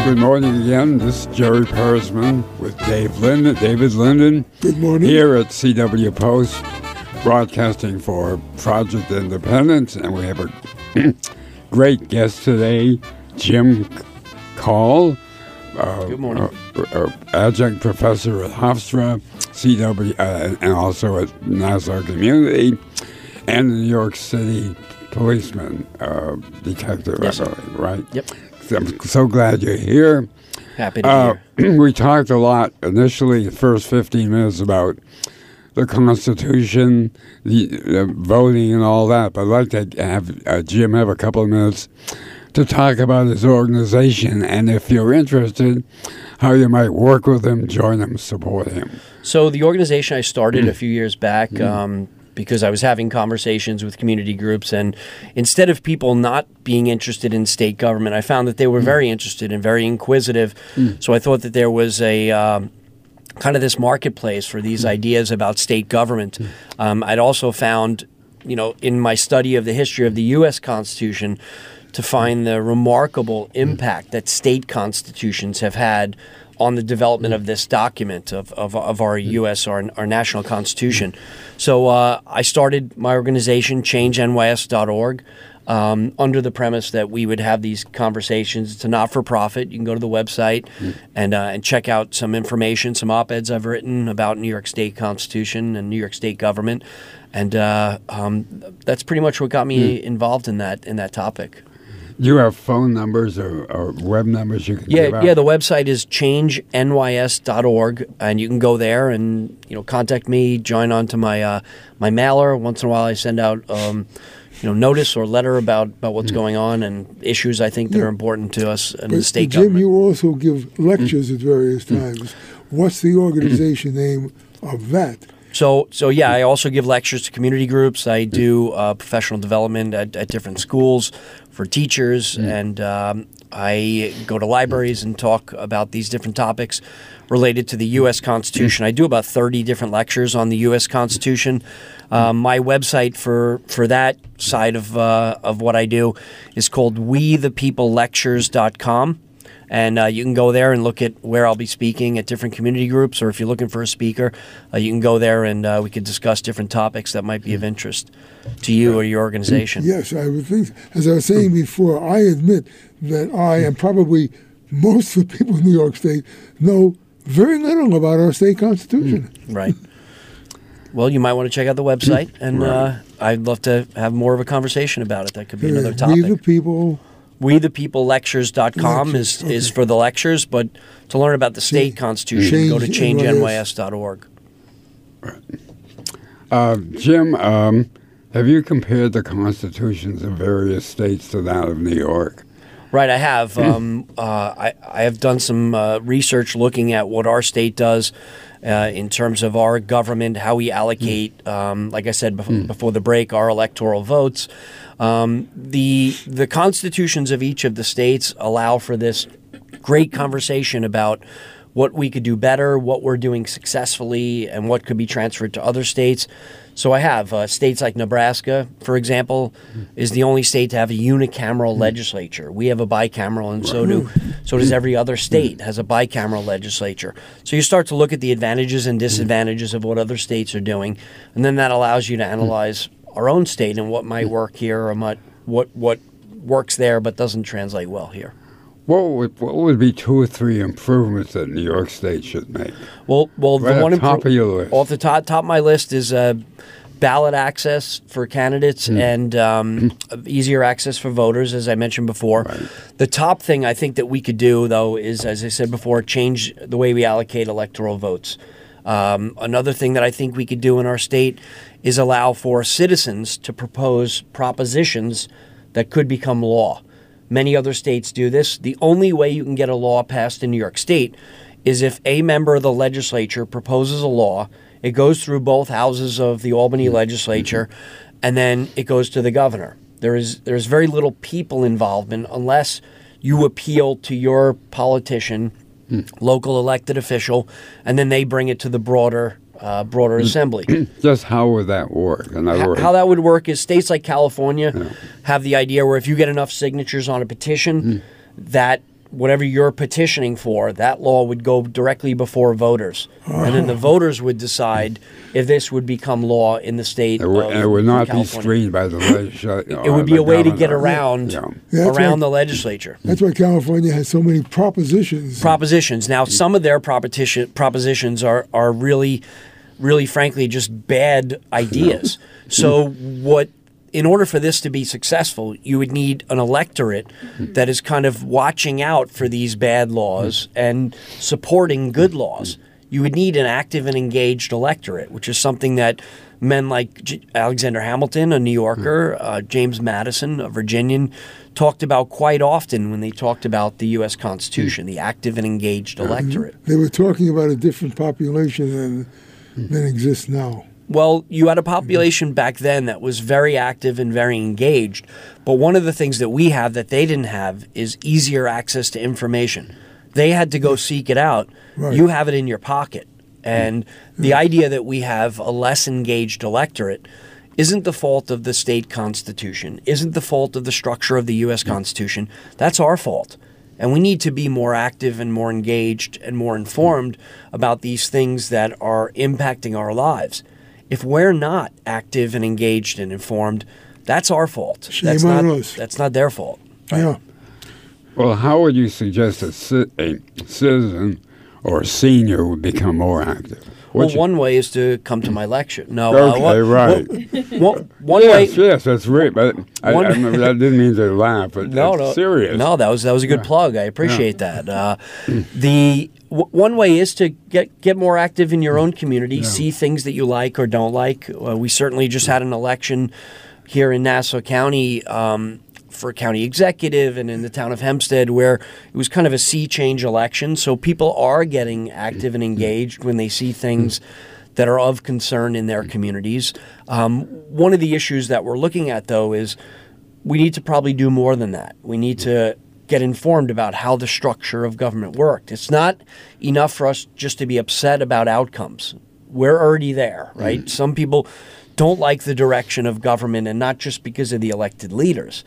Good morning again. This is Jerry Persman with David Linden. Good morning. Here at CW Post, broadcasting for Project Independence. And we have a great guest today, Jim Call. Good morning. Adjunct professor at Hofstra, CW, and also at Nassau Community, and the New York City policeman, detective, yes, right? Yep. I'm so glad you're here. Happy to be here. We talked a lot initially, the first 15 minutes, about the Constitution, the voting and all that, but I'd like to have Jim have a couple of minutes to talk about his organization, and if you're interested, how you might work with him, join him, support him. So the organization I started a few years back because I was having conversations with community groups, and instead of people not being interested in state government, I found that they were very interested and very inquisitive. So I thought that there was a kind of this marketplace for these ideas about state government. I'd also found, in my study of the history of the U.S. Constitution, to find the remarkable impact that state constitutions have had on the development of this document of our U.S., our national constitution. So I started my organization, ChangeNYS.org, under the premise that we would have these conversations. It's a not-for-profit. You can go to the website and check out some information, some op-eds I've written about New York State Constitution and New York State government. And that's pretty much what got me involved in that topic. You have phone numbers or web numbers you can give out? Yeah, the website is changenys.org, and you can go there and contact me, join on to my my mailer. Once in a while I send out notice or letter about what's going on and issues I think that are important to us in the state Jim, government. you also give lectures at various times. What's the organization name of that? So yeah, I also give lectures to community groups. I do professional development at different schools for teachers, and I go to libraries and talk about these different topics related to the U.S. Constitution. I do about 30 different lectures on the U.S. Constitution. My website for that side of what I do is called WeThePeopleLectures.com. And you can go there and look at where I'll be speaking at different community groups, or if you're looking for a speaker, you can go there and we can discuss different topics that might be of interest to you or your organization. Yes, I would think. As I was saying before, I admit that I and probably most of the people in New York State know very little about our state constitution. Right. Well, you might want to check out the website, and I'd love to have more of a conversation about it. That could be another topic. We the people... WeThePeopleLectures.com is for the lectures, but to learn about the state constitution, go to ChangeNYS.org. Jim, have you compared the constitutions of various states to that of New York? Right, I have. I have done some research looking at what our state does in terms of our government, how we allocate, like I said before the break, our electoral votes. The constitutions of each of the states allow for this great conversation about what we could do better, what we're doing successfully, and what could be transferred to other states. So I have states like Nebraska, for example, is the only state to have a unicameral legislature. We have a bicameral, and so does every other state has a bicameral legislature. So you start to look at the advantages and disadvantages of what other states are doing, and then that allows you to analyze our own state and what might work here or what works there but doesn't translate well here. What would be 2 or 3 improvements that New York State should make? Well, right the one at top of your list. Off the top of my list is ballot access for candidates and easier access for voters, as I mentioned before. Right. The top thing I think that we could do, though, is, as I said before, change the way we allocate electoral votes. Another thing that I think we could do in our state is allow for citizens to propose propositions that could become law. Many other states do this. The only way you can get a law passed in New York State is if a member of the legislature proposes a law, it goes through both houses of the Albany legislature, and then it goes to the governor. There's very little people involvement unless you appeal to your politician, local elected official, and then they bring it to the broader assembly. Just how would that work? In other words, how that would work is states like California have the idea where if you get enough signatures on a petition, that whatever you're petitioning for, that law would go directly before voters. And then the voters would decide if this would become law in the state And it would not be California. screened by the legislature. It would be a way to get around that's around right. the legislature. That's why California has so many propositions. Now, some of their propositions are really, really, frankly, just bad ideas. So in order for this to be successful, you would need an electorate that is kind of watching out for these bad laws and supporting good laws. You would need an active and engaged electorate, which is something that men like Alexander Hamilton, a New Yorker, James Madison, a Virginian, talked about quite often when they talked about the U.S. Constitution, the active and engaged electorate. They were talking about a different population than exists now. Well, you had a population back then that was very active and very engaged. But one of the things that we have that they didn't have is easier access to information. They had to go seek it out. Right. You have it in your pocket. And the idea that we have a less engaged electorate isn't the fault of the state constitution, isn't the fault of the structure of the U.S. Constitution. That's our fault. And we need to be more active and more engaged and more informed about these things that are impacting our lives. If we're not active and engaged and informed, that's our fault. Shame on us. That's not their fault. Yeah. Well, how would you suggest a citizen or a senior would become more active? Well, one way is to come to my lecture. No, Okay, right. One way. Yes, that's right. But I didn't mean to laugh. But it's serious. No, that was a good plug. I appreciate that. One way is to get more active in your own community, see things that you like or don't like. We certainly just had an election here in Nassau County for county executive and in the town of Hempstead where it was kind of a sea change election. So people are getting active and engaged when they see things that are of concern in their communities. One of the issues that we're looking at, though, is we need to probably do more than that. We need to get informed about how the structure of government worked. It's not enough for us just to be upset about outcomes. We're already there, right? Some people don't like the direction of government, and not just because of the elected leaders.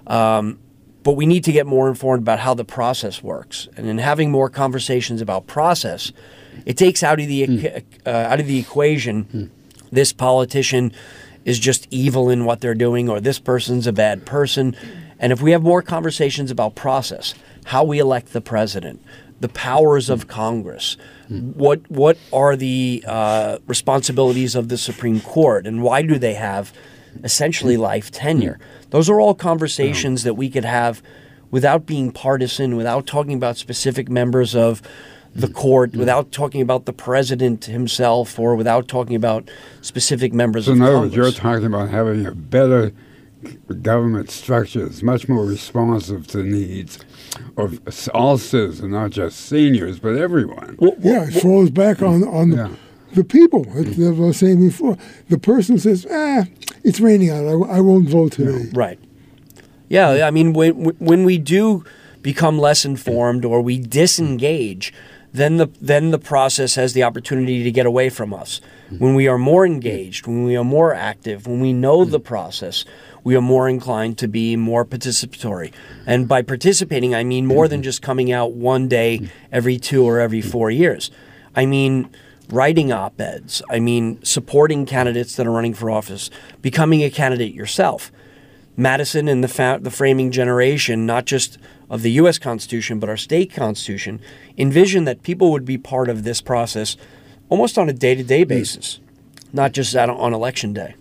But we need to get more informed about how the process works. And in having more conversations about process, it takes out of the equation this politician is just evil in what they're doing, or this person's a bad person. And if we have more conversations about process, how we elect the president, the powers of Congress, what are the responsibilities of the Supreme Court, and why do they have essentially life tenure? Those are all conversations that we could have without being partisan, without talking about specific members of the court, without talking about the president himself, or without talking about specific members of in other Congress. words, you're talking about having a better government structure that's much more responsive to needs of all citizens, not just seniors, but everyone. It falls back on the people. As I was saying before, the person says, it's raining out, I won't vote today. Right. Yeah, I mean, when we do become less informed or we disengage, then the process has the opportunity to get away from us. When we are more engaged, when we are more active, when we know the process, we are more inclined to be more participatory. And by participating, I mean more than just coming out one day every 2 or every 4 years. I mean writing op-eds. I mean supporting candidates that are running for office, becoming a candidate yourself. Madison and the framing generation, not just of the U.S. Constitution, but our state constitution, envisioned that people would be part of this process almost on a day-to-day basis, not just on election day.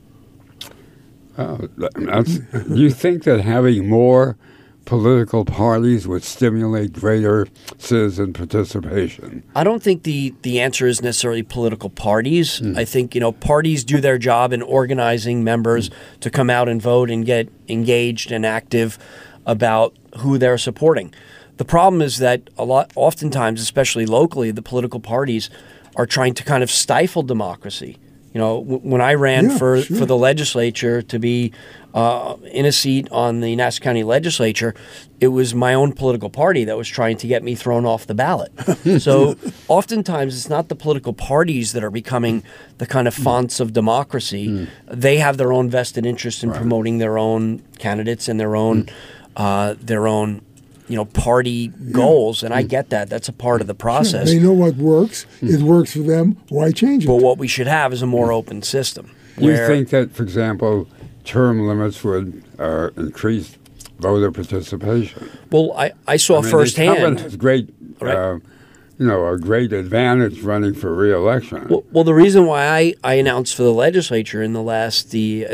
You think that having more political parties would stimulate greater citizen participation? I don't think the answer is necessarily political parties. I think, parties do their job in organizing members to come out and vote and get engaged and active about who they're supporting. The problem is that oftentimes, especially locally, the political parties are trying to kind of stifle democracy. When I ran for the legislature to be in a seat on the Nassau County legislature, it was my own political party that was trying to get me thrown off the ballot. So oftentimes it's not the political parties that are becoming the kind of fonts of democracy. They have their own vested interest in promoting their own candidates and their own party goals, and I get that. That's a part of the process. They know what works. It works for them. Why change it? But what we should have is a more open system. You think that, for example, term limits would increase voter participation? Well, I saw firsthand. The incumbent has great, a great advantage running for re-election. Well, the reason why I announced for the legislature in the last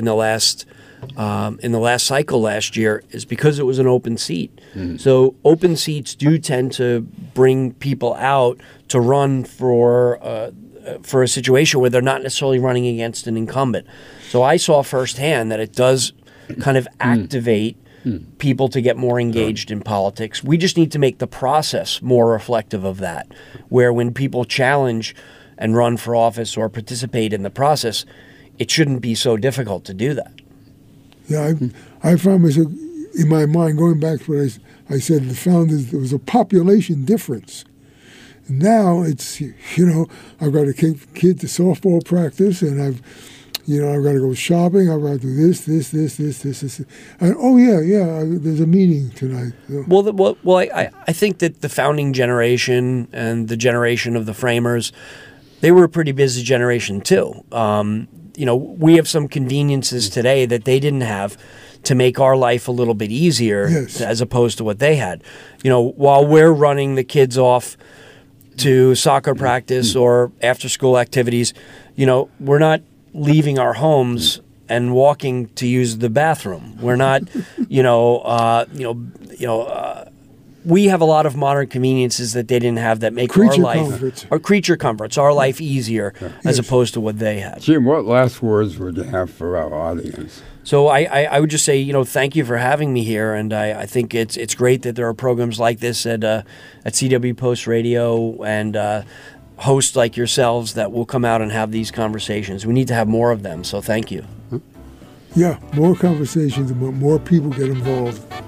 cycle last year is because it was an open seat. So open seats do tend to bring people out to run for a situation where they're not necessarily running against an incumbent. So I saw firsthand that it does kind of activate people to get more engaged in politics. We just need to make the process more reflective of that, where when people challenge and run for office or participate in the process, it shouldn't be so difficult to do that. Yeah, I found myself, in my mind, going back to what I said, the founders, there was a population difference. Now it's, I've got to take kid to softball practice, and I've got to go shopping, I've got to do this. And, there's a meeting tonight. So. Well, I think that the founding generation and the generation of the framers, they were a pretty busy generation too. We have some conveniences today that they didn't have to make our life a little bit easier as opposed to what they had. While we're running the kids off to soccer practice or after-school activities, we're not leaving our homes and walking to use the bathroom. We're not, we have a lot of modern conveniences that they didn't have that make our life easier as opposed to what they had. Jim, what last words would you have for our audience? So I would just say, thank you for having me here, and I think it's great that there are programs like this at CW Post Radio and hosts like yourselves that will come out and have these conversations. We need to have more of them, so thank you. Yeah, more conversations, more people get involved.